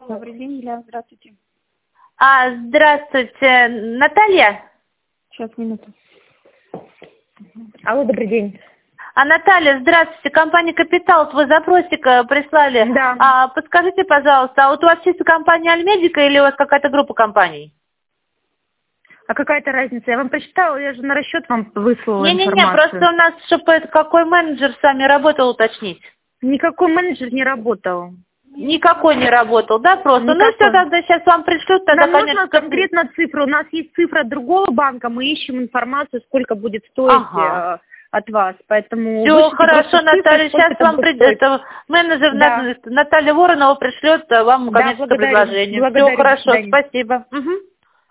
Добрый день, Еля, здравствуйте. Здравствуйте, Наталья? Сейчас, минуту. Алло, добрый день. Наталья, здравствуйте, компания «Капитал», вот вы запросик прислали. Да. Подскажите, пожалуйста, вот у вас чисто компания «Альмедика» или у вас какая-то группа компаний? А какая-то разница? Я вам прочитала, я же на расчет вам выслала информацию. Не-не-не, просто у нас, чтобы какой менеджер с вами работал, уточнить. Никакой менеджер не работал. Никакой не работал, да, просто? Никакой. Ну все, тогда сейчас вам пришлют, тогда, Нам конечно... нужно конкретно цифру. У нас есть цифра другого банка, мы ищем информацию, сколько будет стоить от вас. Поэтому все хорошо, Наталья, сейчас вам придет менеджер, да. Наталья Воронова пришлет вам коммерческое предложение. Все хорошо, спасибо. Угу.